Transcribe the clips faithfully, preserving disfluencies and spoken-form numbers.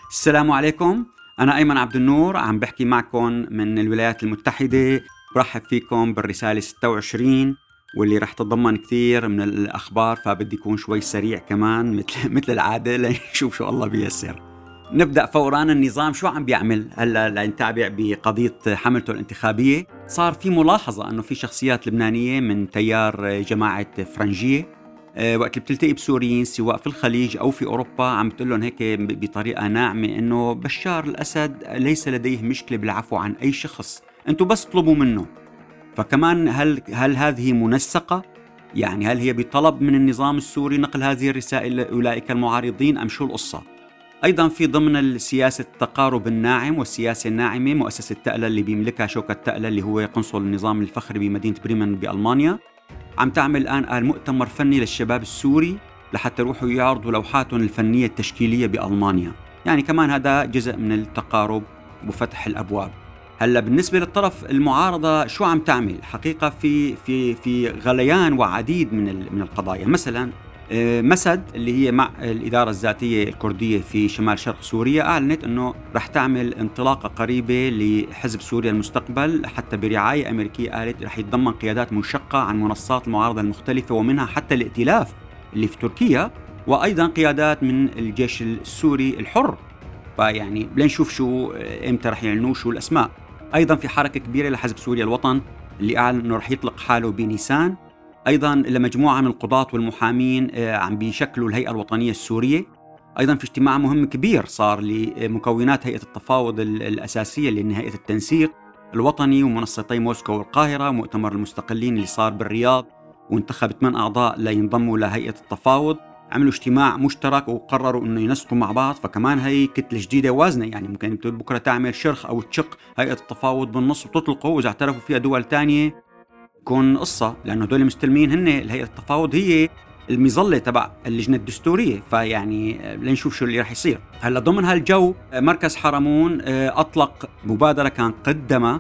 السلام عليكم. أنا أيمن عبد النور عم بحكي معكم من الولايات المتحدة. برحب فيكم بالرسالة ستة وعشرين واللي رح تتضمن كثير من الأخبار، فبدي يكون شوي سريع كمان مثل مثل العادة لنشوف شو الله بيسر. نبدأ فوراً. النظام شو عم بيعمل هلا لنتابع بقضية حملته الانتخابية؟ صار في ملاحظة أنه في شخصيات لبنانية من تيار جماعة فرنجية وقت اللي بتلتقي بسوريين سواء في الخليج أو في أوروبا عم بتقول لهم هيك بطريقة ناعمة إنه بشار الأسد ليس لديه مشكلة بالعفو عن أي شخص، أنتوا بس طلبوا منه. فكمان هل هل هذه منسقة؟ يعني هل هي بطلب من النظام السوري نقل هذه الرسائل لأولئك المعارضين أم شو القصة؟ أيضا في ضمن السياسة التقارب الناعم والسياسة الناعمة مؤسسة تألا اللي بيملكها شوكة تألا اللي هو قنصل النظام الفخري بمدينة بريمن بألمانيا، عم تعمل الآن المؤتمر فني للشباب السوري لحتى يروحوا يعرضوا لوحاتهم الفنية التشكيلية بألمانيا. يعني كمان هذا جزء من التقارب وفتح الأبواب. هلا بالنسبة للطرف المعارضة شو عم تعمل؟ حقيقة في في في غليان وعديد من من القضايا. مثلا مسد اللي هي مع الإدارة الذاتية الكردية في شمال شرق سوريا أعلنت أنه رح تعمل انطلاقة قريبة لحزب سوريا المستقبل، حتى برعاية أمريكية. قالت رح يتضمن قيادات منشقة عن منصات المعارضة المختلفة ومنها حتى الائتلاف اللي في تركيا، وأيضا قيادات من الجيش السوري الحر. فيعني لنشوف شو إمتى رح يعلنوا شو الأسماء. أيضا في حركة كبيرة لحزب سوريا الوطن اللي أعلن أنه رح يطلق حاله بنيسان. أيضاً لمجموعة من القضاة والمحامين عم بيشكلوا الهيئة الوطنية السورية. أيضاً في اجتماع مهم كبير صار لمكونات هيئة التفاوض الأساسية اللي هيئة التنسيق الوطني ومنصتي موسكو والقاهرة، مؤتمر المستقلين اللي صار بالرياض وانتخبت من أعضاء لينضموا لهيئة التفاوض. عملوا اجتماع مشترك وقرروا إنه ينسقوا مع بعض، فكمان هي كتلة جديدة وازنة. يعني ممكن بكرة تعمل شرخ أو تشق هيئة التفاوض بالنص وتطلقه، وإذا اعترفوا فيها دول تانية يكون قصة، لأنه دول المستلمين هن الهيئة التفاوض هي المظلة تبع اللجنة الدستورية. فيعني لنشوف شو اللي رح يصير. هلا ضمن هالجو مركز حرمون أطلق مبادرة كان قدمها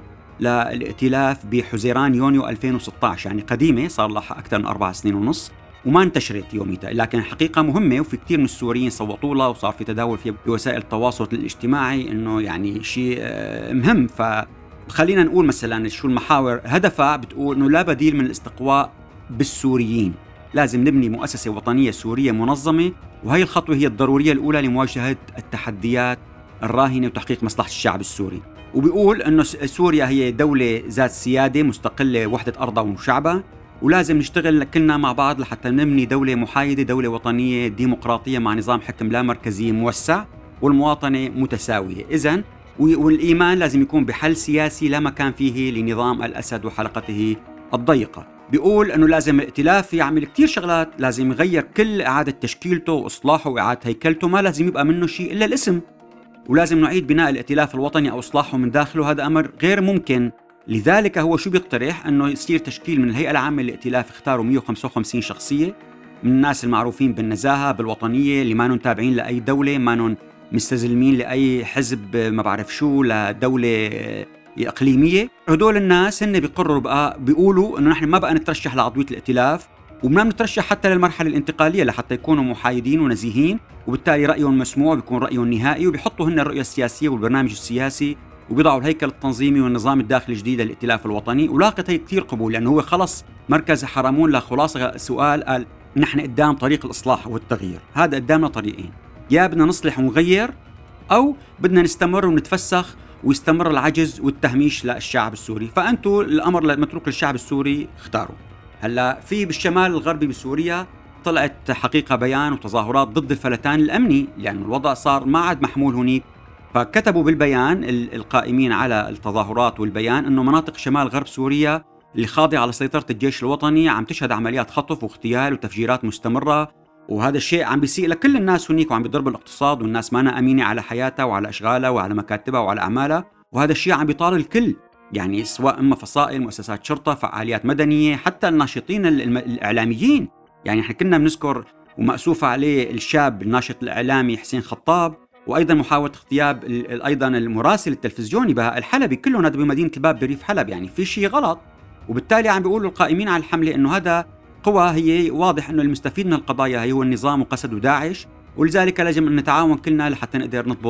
للائتلاف بحزيران يونيو ألفين وستة عشر، يعني قديمة صار لها أكثر من أربع سنين ونص وما انتشرت يوميتها، لكن الحقيقة مهمة وفي كتير من السوريين صوتوا لها وصار في تداول فيها بوسائل التواصل الاجتماعي إنه يعني شيء مهم. ف خلينا نقول مثلا شو المحاور هدفها. بتقول انه لا بديل من الاستقواء بالسوريين، لازم نبني مؤسسة وطنية سورية منظمة، وهي الخطوة هي الضرورية الأولى لمواجهة التحديات الراهنة وتحقيق مصلحة الشعب السوري. وبيقول انه سوريا هي دولة ذات سيادة مستقلة وحدة أرضها وشعبها، ولازم نشتغل كلنا مع بعض لحتى نبني دولة محايدة، دولة وطنية ديمقراطية مع نظام حكم لا مركزي موسع والمواطنة متساوية. إذن والإيمان لازم يكون بحل سياسي لا مكان فيه لنظام الأسد وحلقته الضيقة. بيقول أنه لازم الائتلاف يعمل كتير شغلات، لازم يغير كل إعادة تشكيلته وإصلاحه وإعادة هيكلته، ما لازم يبقى منه شيء إلا الاسم، ولازم نعيد بناء الائتلاف الوطني أو إصلاحه من داخله. هذا أمر غير ممكن. لذلك هو شو بيقترح؟ أنه يصير تشكيل من الهيئة العامة للائتلاف، اختاروا مئة وخمسة وخمسين شخصية من الناس المعروفين بالنزاهة بالوطنية اللي ما نون تابعين لأي دولة، ما نون مستزلمين لأي حزب ما بعرف شو لدولة إقليمية. هدول الناس هن بيقرروا بقى، بيقولوا إنه نحن ما بقى نترشح لعضوية الائتلاف وما نترشح حتى للمرحلة الانتقالية لحتى يكونوا محايدين ونزيهين، وبالتالي رأيهم مسموع بيكون رأيهم نهائي، وبيحطوا هن الرؤية السياسية والبرنامج السياسي وبيضعوا الهيكل التنظيمي والنظام الداخلي الجديد للائتلاف الوطني. ولاقت هي كتير قبول لأنه هو خلص مركز حرمون لخلاصة سؤال، قال نحن قدام طريق الإصلاح والتغيير. هذا قدامنا طريقين، يا بدنا نصلح ونغير أو بدنا نستمر ونتفسخ ويستمر العجز والتهميش للشعب السوري. فأنتوا الأمر متروك للشعب السوري، اختاروا. هلا في بالشمال الغربي بسوريا طلعت حقيقة بيان وتظاهرات ضد الفلتان الأمني، لأن يعني الوضع صار ما عاد محمول هنيك. فكتبوا بالبيان القائمين على التظاهرات والبيان أنه مناطق شمال غرب سوريا اللي خاضعة لسيطرة الجيش الوطني عم تشهد عمليات خطف واغتيال وتفجيرات مستمرة، وهذا الشيء عم بيسيء لكل الناس هنيك وعم بيضرب الاقتصاد، والناس ما أنا أمينة على حياتها وعلى أشغالها وعلى مكاتبها وعلى أعمالها، وهذا الشيء عم بيطال الكل. يعني سواء إما فصائل، مؤسسات شرطة، فعاليات مدنية، حتى الناشطين الإعلاميين. يعني احنا كنا بنذكر ومأسوف عليه الشاب الناشط الإعلامي حسين خطاب، وأيضا محاولة اغتياب أيضا المراسل التلفزيوني بهاء الحلبي، كلهم هذا بمدينة الباب بريف حلب. يعني في شيء غلط. وبالتالي عم بيقولوا القائمين على الحملة إنه هذا قوى، هي واضح إنه المستفيد من القضايا هي هو النظام وقسد وداعش، ولذلك لازم أن نتعاون كلنا لحتى نقدر نضبط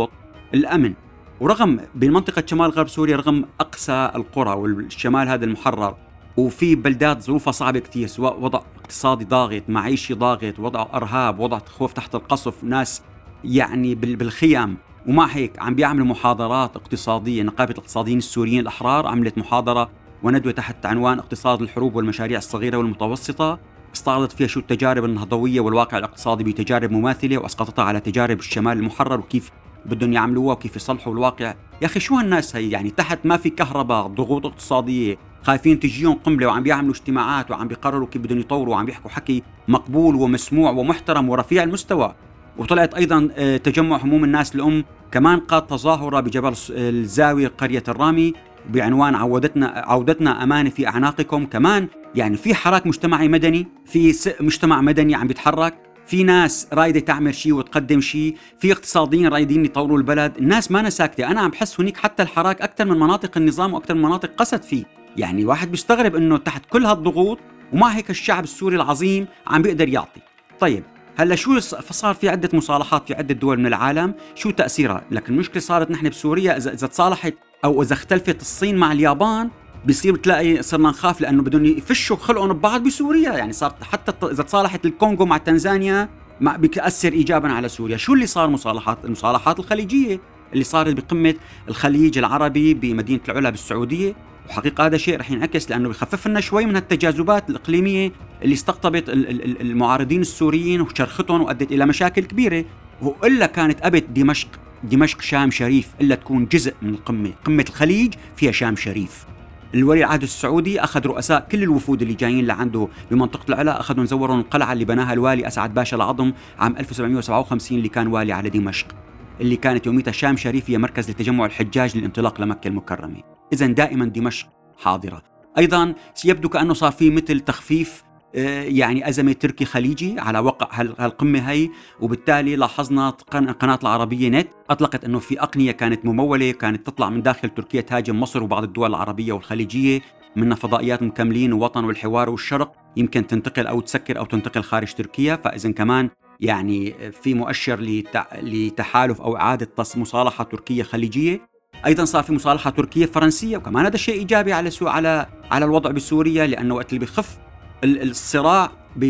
الأمن. ورغم بمنطقة شمال غرب سوريا رغم أقصى القرى والشمال هذا المحرر وفي بلدات ظروفها صعبة كتير، سواء وضع اقتصادي ضاغط، معيشي ضاغط، وضع أرهاب، وضع خوف تحت القصف، ناس يعني بالخيام، ومع هيك عم بيعملوا محاضرات اقتصادية. نقابة الاقتصاديين السوريين الأحرار عملت محاضرة وندوة تحت عنوان اقتصاد الحروب والمشاريع الصغيرة والمتوسطة، استعرضت فيها شو التجارب النهضوية والواقع الاقتصادي بتجارب مماثلة، وأسقطتها على تجارب الشمال المحرر وكيف بدهم يعملوها وكيف يصلحوا الواقع. يا أخي شو هالناس هي؟ يعني تحت ما في كهرباء، ضغوط اقتصادية، خايفين تجيهم قنبلة، وعم بيعملوا اجتماعات وعم بيقرروا كيف بدهم يطوروا، وعم بيحكوا حكي مقبول ومسموع ومحترم ورفيع المستوى. وطلعت أيضا تجمع هموم الناس الأم كمان قاد تظاهرة بجبل الزاوية قرية الرامي بعنوان عودتنا عودتنا أمانة في أعناقكم. كمان يعني في حراك مجتمعي مدني، في مجتمع مدني عم بيتحرك، في ناس رايدة تعمل شيء وتقدم شيء، في اقتصاديين رايدين يطوروا البلد. الناس ما ساكتة. أنا عم بحس هناك حتى الحراك أكثر من مناطق النظام وأكثر من مناطق قصد فيه. يعني واحد بيستغرب إنه تحت كل هالضغوط ومع هيك الشعب السوري العظيم عم بيقدر يعطي. طيب هلا شو صار؟ في عدة مصالحات في عدة دول من العالم، شو تأثيرها؟ لكن المشكلة صارت نحن بسوريا إذا إذا تصالحت أو إذا اختلفت الصين مع اليابان بيصير تلاقي صرنا نخاف لأنه بدهم يفشوا خلقهم ببعض بسوريا. يعني صارت حتى إذا تصالحت الكونغو مع تنزانيا ما بيأثر إيجابا على سوريا. شو اللي صار؟ مصالحات المصالحات الخليجية اللي صارت بقمة الخليج العربي بمدينة العلا بالسعودية. وحقيقة هذا شيء رح ينعكس لأنه بيخفف لنا شوي من التجاذبات الإقليمية اللي استقطبت المعارضين السوريين وشرختهم وأدت إلى مشاكل كبيرة. وإلا كانت أبت دمشق دمشق شام شريف إلا تكون جزء من القمة. قمة الخليج فيها شام شريف. الولي العهد السعودي أخذ رؤساء كل الوفود اللي جايين لعنده بمنطقة العلا، أخذوا زوروا القلعة اللي بناها الوالي أسعد باشا العظم عام ألف وسبعمائة وسبعة وخمسين اللي كان والي على دمشق، اللي كانت يوميتها شام شريف هي مركز لتجمع الحجاج للانطلاق لمكة المكرمة. إذن دائما دمشق حاضرة. أيضا يبدو كأنه صار في مثل تخفيف يعني أزمة تركي خليجي على وقع هالقمة هي، وبالتالي لاحظنا قناة العربية نت أطلقت أنه في أقنية كانت ممولة كانت تطلع من داخل تركيا تهاجم مصر وبعض الدول العربية والخليجية، منها فضائيات مكملين ووطن والحوار والشرق، يمكن تنتقل أو تسكر أو تنتقل خارج تركيا. فإذن كمان يعني في مؤشر لتحالف أو إعادة مصالحة تركية خليجية. أيضا صار في مصالحة تركية فرنسية، وكمان هذا شيء إيجابي على سو على على الوضع بسوريا، لأنه وقت اللي بيخف الصراع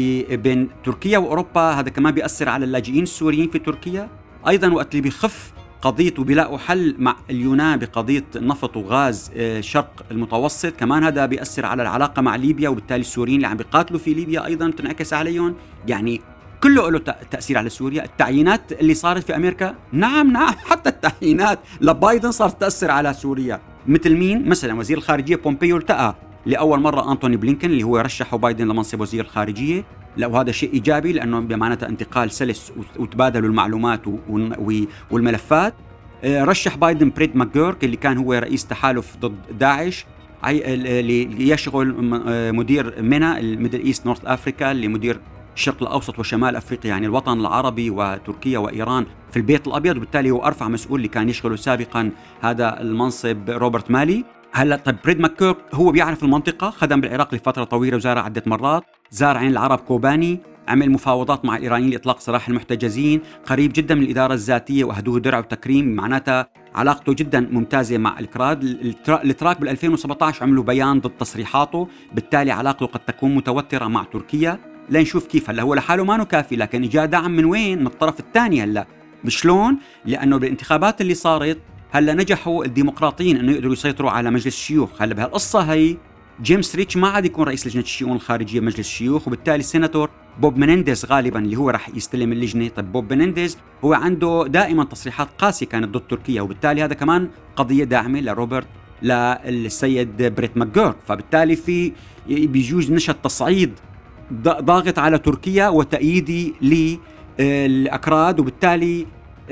بين تركيا وأوروبا هذا كمان بيأثر على اللاجئين السوريين في تركيا. أيضا وقت اللي بيخف قضية وبيلاقوا حل مع اليونان بقضية نفط وغاز شرق المتوسط، كمان هذا بيأثر على العلاقة مع ليبيا، وبالتالي السوريين اللي عم بيقاتلوا في ليبيا أيضا تنعكس عليهم. يعني كله له تأثير على سوريا. التعيينات اللي صارت في أمريكا، نعم نعم حتى التعيينات لبايدن صارت تأثر على سوريا. مثل مين؟ مثلا وزير الخارجية بومبيو التقى لأول مرة أنتوني بلينكن اللي هو رشحه بايدن لمنصب وزير الخارجية، وهذا شيء إيجابي لأنه بمعناته انتقال سلس وتبادلوا المعلومات والملفات. رشح بايدن بريد ماكجورك اللي كان هو رئيس تحالف ضد داعش اللي يشغل مدير مينا الميدل إيست نورث أفريكا اللي مدير الشرق الأوسط وشمال أفريقيا، يعني الوطن العربي وتركيا وإيران في البيت الأبيض، وبالتالي هو أرفع مسؤول اللي كان يشغله سابقا هذا المنصب روبرت مالي. هلا طيب بريد ماكجورك هو بيعرف المنطقة، خدم بالعراق لفترة طويلة وزار عدة مرات، زار عين العرب كوباني، عمل مفاوضات مع الإيرانيين لإطلاق سراح المحتجزين، قريب جدا من الإدارة الذاتية وهدوه درع وتكريم، معناتها علاقته جدا ممتازة مع الكراد. الاتراك بال ألفين وسبعة عشر عملوا بيان ضد تصريحاته، بالتالي علاقته قد تكون متوترة مع تركيا. لنشوف كيف. هلا هو لحاله ما كافي، لكن جاء دعم من وين؟ من الطرف الثاني. هلا بشلون؟ لأنه بالانتخابات اللي صارت هلا نجحوا الديمقراطيين انه يقدروا يسيطروا على مجلس الشيوخ. هلا بهالقصه هي جيمس ريتش ما عاد يكون رئيس لجنه الشؤون الخارجيه بمجلس الشيوخ، وبالتالي السيناتور بوب منينديز غالبا اللي هو راح يستلم اللجنه. طيب بوب منينديز هو عنده دائما تصريحات قاسيه كانت ضد تركيا، وبالتالي هذا كمان قضيه داعمه لروبرت للسيد بريت ماكجورك. فبالتالي في بيجوز نشأ تصعيد ضاغط على تركيا وتأييدي للأكراد، وبالتالي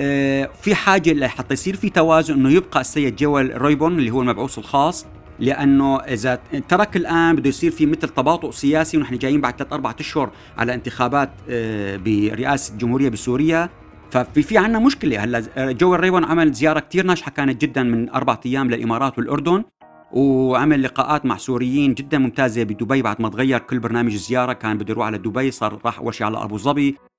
في حاجة حتى يصير في توازن انه يبقى السيد جوال رويبون اللي هو المبعوث الخاص، لانه اذا ترك الان بده يصير في مثل تباطؤ سياسي، ونحن جايين بعد ثلاث أربعة اشهر على انتخابات برئاسة الجمهورية بسوريا. ففي في عنا مشكلة. هلا جوال رويبون عمل زيارة كتير ناجحة كانت جدا من أربعة أيام للإمارات والأردن، وعمل لقاءات مع سوريين جدا ممتازة بدبي بعد ما تغير كل برنامج الزيارة. كان بده يروح على دبي، صار راح أول شيء على أبو ظبي،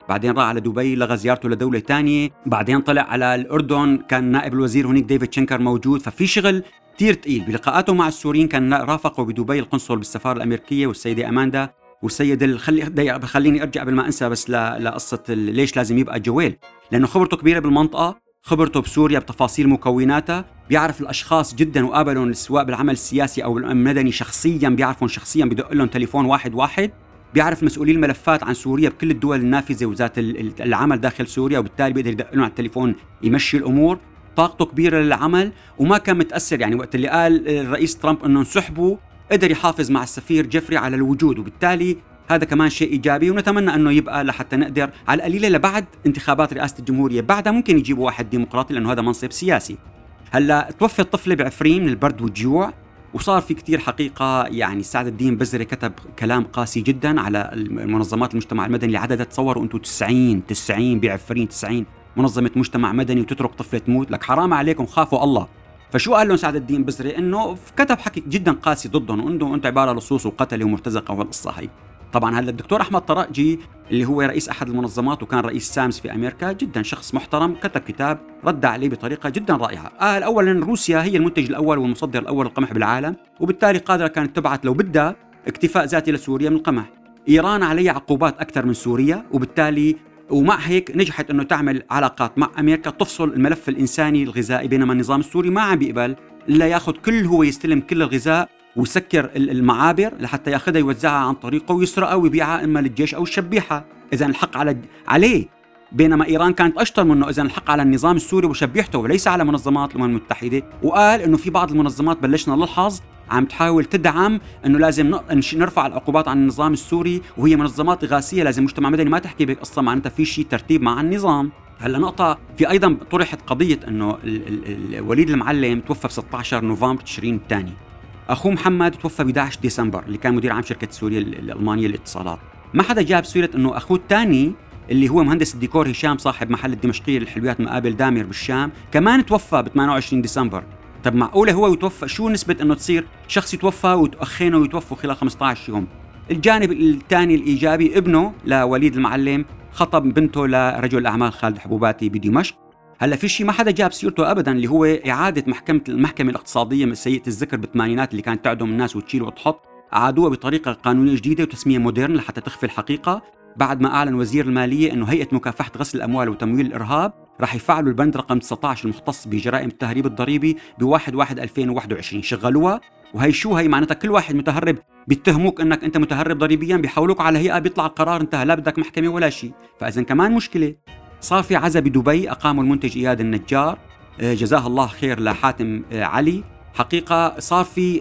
بعدين راح على دبي لغى زيارته لدولة تانية، بعدين طلع على الأردن كان نائب الوزير هناك ديفيد شنكر موجود. ففي شغل كتير تقيل بلقاءاته مع السوريين. كان رافقه بدبي القنصل بالسفارة الأمريكية والسيدة أماندا والسيد الخلي خليني أرجع قبل ما أنسى بس لقصة ليش لازم يبقى جويل، لأنه خبرته كبيرة بالمنطقة، خبرته بسوريا بتفاصيل مكوناتها، بيعرف الأشخاص جدا وقابلهم سواء بالعمل السياسي أو المدني شخصيا، بيعرفهم شخصيا، بدق لهم تليفون واحد واحد، بيعرف مسؤولي الملفات عن سوريا بكل الدول النافذة وذات العمل داخل سوريا، وبالتالي بيقدر يدق لهم على التليفون يمشي الأمور. طاقته كبيرة للعمل وما كان متأثر، يعني وقت اللي قال الرئيس ترامب أنه نسحبه قدر يحافظ مع السفير جيفري على الوجود، وبالتالي هذا كمان شيء إيجابي. ونتمنى أنه يبقى لحتى نقدر على القليلة لبعد انتخابات رئاسة الجمهورية بعدها ممكن يجيبوا واحد ديمقراطي، لأنه هذا منصب سياسي. هلا توفى الطفلة بعفرين من البرد والجوع، وصار في كتير حقيقة يعني سعد الدين بزري كتب كلام قاسي جدا على المنظمات المجتمع المدني اللي عددها تصوروا أنتوا تسعين تسعين بعفرين تسعين منظمة مجتمع مدني وتترك طفلة تموت، لك حرام عليكم خافوا الله. فشو قال لهم سعد الدين بزري؟ إنه كتب حكي جدا قاسي ضدهم وإنه أنتوا عبارة لصوص وقتل ومرتزقة والقصة هي. طبعا هلا الدكتور أحمد طرقجي اللي هو رئيس أحد المنظمات وكان رئيس سامس في أمريكا، جدا شخص محترم، كتب كتاب رد عليه بطريقة جدا رائعة. قال أولا روسيا هي المنتج الأول والمصدر الأول للقمح بالعالم، وبالتالي قادرة كانت تبعث لو بدها اكتفاء ذاتي لسوريا من القمح. إيران عليها عقوبات أكثر من سوريا، وبالتالي ومع هيك نجحت أنه تعمل علاقات مع أمريكا تفصل الملف الإنساني الغذائي، بينما النظام السوري ما عم بيقبل إلا يأخذ كل هو يستلم كل الغذاء ويسكر المعابر لحتى ياخذها يوزعها عن طريقه ويسرقها ويبيعها إما للجيش أو الشبيحة، إذن الحق على عليه. بينما إيران كانت أشطر منه، إذن الحق على النظام السوري وشبيحته وليس على منظمات الأمم المتحدة. وقال إنه في بعض المنظمات بلشنا نلاحظ عم تحاول تدعم إنه لازم نرفع العقوبات عن النظام السوري، وهي منظمات إغاثية، لازم مجتمع مدني ما تحكي بك قصة معناتها في شيء ترتيب مع النظام. هلا نقطة في أيضا طرحت قضية إنه وليد المعلم توفى ب ستة عشر نوفمبر تشرين الثاني، أخوه محمد توفى ب إحدى عشر ديسمبر اللي كان مدير عام شركة سوريا الألمانية للاتصالات. ما حدا جاب سيرة إنه أخوه الثاني اللي هو مهندس الديكور هشام صاحب محل الدمشقية للحلويات مقابل دامر بالشام كمان توفى ب ثمانية وعشرين ديسمبر. طب معقولة هو يتوفى؟ شو نسبة إنه تصير شخص يتوفى وأخينه يتوفوا خلال خمسة عشر يوم؟ الجانب الثاني الإيجابي، ابنه لوليد المعلم خطب بنته لرجل الأعمال خالد حبوباتي بدمشق. هلا في شيء ما حدا جاب سيرته ابدا اللي هو اعاده محكمه المحكمه الاقتصاديه من سيئه الذكر بالثمانينات اللي كانت تعدم الناس وتشيل وتحط، اعادوها بطريقه قانونيه جديده وتسميه مودرن لحتى تخفي الحقيقه، بعد ما اعلن وزير الماليه انه هيئه مكافحه غسل الاموال وتمويل الارهاب راح يفعلوا البند رقم تسعة عشر المختص بجرائم التهريب الضريبي بواحد واحد ألفين وواحد وعشرين. شغلوها، وهي شو هي معناتها كل واحد متهرب بيتهموك انك انت متهرب ضريبيا، بيحولوك على هيئه بيطلع القرار انتهى، لا بدك محكمه ولا شيء. فاذا كمان مشكله. صار في عزا بدبي، أقاموا المنتج إياد النجار جزاه الله خير لحاتم علي. حقيقة صار في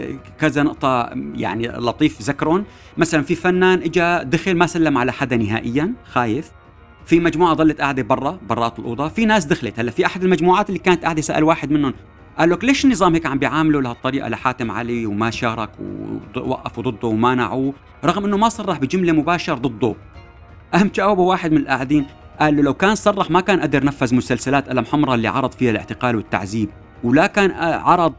كذا نقطة يعني لطيف ذكرون، مثلا في فنان إجا دخل ما سلم على حدا نهائيا خايف، في مجموعة ظلت قاعدة برا برات الأوضة، في ناس دخلت. هلا في أحد المجموعات اللي كانت قاعدة سأل واحد منهم قال لك ليش النظام هيك عم بيعامله لهالطريقة لحاتم علي وما شارك ووقفوا ضده ومانعوه رغم أنه ما صرح بجملة مباشر ضده. أهم جاوبه واحد من القاعدين قال له لو كان صرح ما كان قدر نفذ مسلسلات قلم حمراء اللي عرض فيها الاعتقال والتعذيب، ولا كان عرض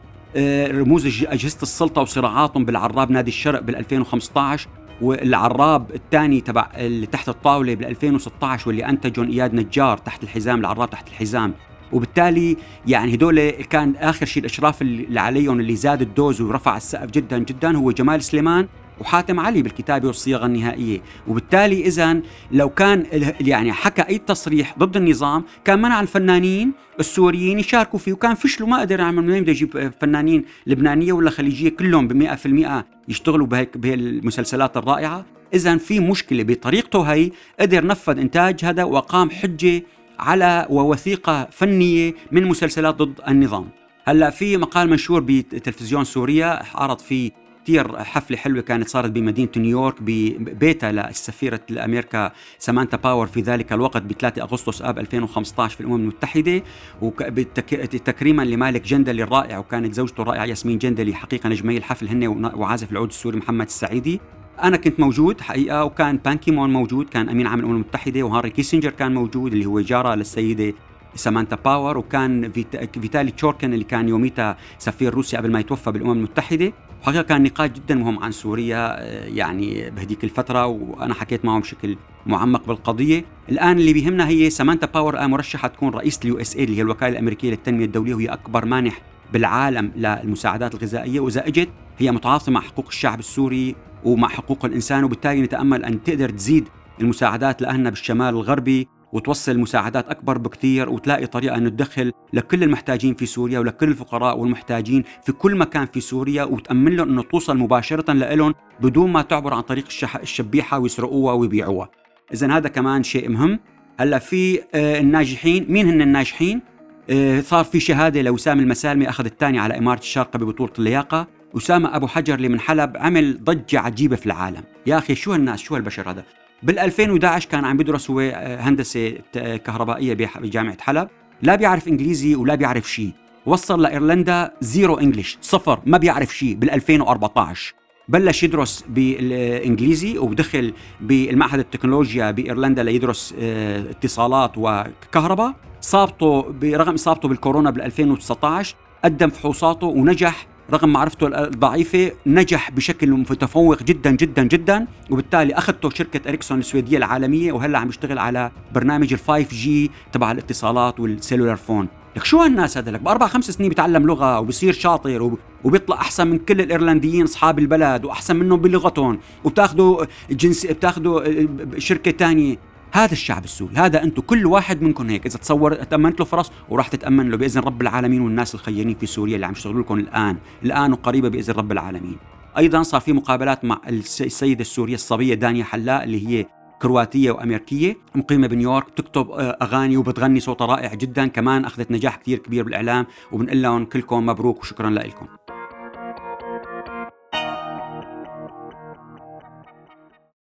رموز أجهزة السلطة وصراعاتهم بالعراب نادي الشرق بالألفين وخمسة عشر، والعراب الثاني تبع اللي تحت الطاولة بالألفين وستة عشر واللي أنتجون إياد نجار تحت الحزام، العراب تحت الحزام. وبالتالي يعني هدول كان آخر شيء الإشراف اللي عليهم اللي زاد الدوز ورفع السقف جدا جدا هو جمال سليمان وحاتم علي بالكتابة والصياغة النهائية. وبالتالي إذن لو كان يعني حكى أي تصريح ضد النظام كان منع الفنانين السوريين يشاركوا فيه، وكان فشلوا ما قدر يعمل منين بده يجيب فنانين لبنانية ولا خليجية كلهم بمئة في المئة يشتغلوا بهيك بهالمسلسلات الرائعة. إذن في مشكلة بطريقته هي، قدر نفذ إنتاج هذا وقام حجة على ووثيقة فنية من مسلسلات ضد النظام. هلأ في مقال منشور بتلفزيون سوريا عرض فيه كتير حفلة حلوة كانت صارت بمدينة نيويورك ببيتها للسفيرة الأمريكا سامانتا باور في ذلك الوقت ب ثلاثة أغسطس آب ألفين وخمسة عشر في الأمم المتحدة، وتكريما لمالك جندلي الرائع وكانت زوجته الرائعة ياسمين جندلي حقيقة نجمي الحفل هن وعازف العود السوري محمد السعيدي. أنا كنت موجود حقيقة، وكان بان كي مون موجود كان أمين عام الأمم المتحدة، وهنري كيسنجر كان موجود اللي هو جارة للسيدة سامانتا باور، وكان فيتالي تشوركن اللي كان يوميتها سفير روسيا قبل ما يتوفى بالأمم المتحدة. وحقيقة كان نقاش جدا مهم عن سوريا يعني بهديك الفترة، وأنا حكيت معهم بشكل معمق بالقضية. الآن اللي بيهمنا هي سامانتا باور مرشحة تكون رئيس اليو اس اي اللي هي الوكالة الأمريكية للتنمية الدولية، وهي أكبر مانح بالعالم للمساعدات الغذائية، وإذا اجت هي متعاطفة مع حقوق الشعب السوري ومع حقوق الإنسان، وبالتالي نتأمل أن تقدر تزيد المساعدات لأهلنا بالشمال الغربي وتوصل مساعدات أكبر بكتير، وتلاقي طريقة أن تدخل لكل المحتاجين في سوريا ولكل الفقراء والمحتاجين في كل مكان في سوريا، وتأمن لهم أنه توصل مباشرة لهم بدون ما تعبر عن طريق الشبيحة ويسرقوها ويبيعوها. إذن هذا كمان شيء مهم. هلأ في آه الناجحين، مين هن الناجحين؟ آه صار في شهادة لوسام المسالمي، أخذ الثاني على إمارة الشارقة ببطولة اللياقة. أسامة أبو حجر اللي من حلب عمل ضجة عجيبة في العالم. يا أخي شو هالناس، شو هالبشر هذا. بالألفين وإحدى عشر كان عم بيدرس هو هندسة كهربائية بجامعة حلب، لا بيعرف إنجليزي ولا بيعرف شيء، وصل لإيرلندا زيرو إنجليش، صفر، ما بيعرف شيء. بالألفين وأربعة عشر بلش يدرس بالإنجليزي ودخل بالمعهد التكنولوجيا بإيرلندا ليدرس اتصالات وكهرباء. صابته برغم إصابته بالكورونا بالألفين وتسعة عشر قدم فحوصاته ونجح، رغم معرفته الضعيفة نجح بشكل متفوق جدا جدا جدا، وبالتالي أخذته شركة إريكسون السويدية العالمية، وهلأ عم يشتغل على برنامج الفايف جي تبع الاتصالات والسيلولار فون. لك شو هالناس هذا، لك بأربع خمس سنين بيتعلم لغة وبصير شاطر وبيطلع أحسن من كل الإيرلنديين أصحاب البلد وأحسن منهم بلغتهم، وبتاخدوا جنس بتاخدوا شركة تانية. هذا الشعب السوري، هذا أنتم كل واحد منكم هيك إذا تصور تأمنت له فرص وراح تتأمن له بإذن رب العالمين، والناس الخيرين في سوريا اللي عم يشتغلوا لكم الآن الآن وقريبة بإذن رب العالمين. أيضا صار في مقابلات مع السيدة السورية الصبية دانيا حلاء اللي هي كرواتية وأمريكية، مقيمة بنيويورك، تكتب أغاني وبتغني صوتها رائع جدا، كمان أخذت نجاح كتير كبير بالإعلام، وبنقول لهم كلكم مبروك وشكرا لكم.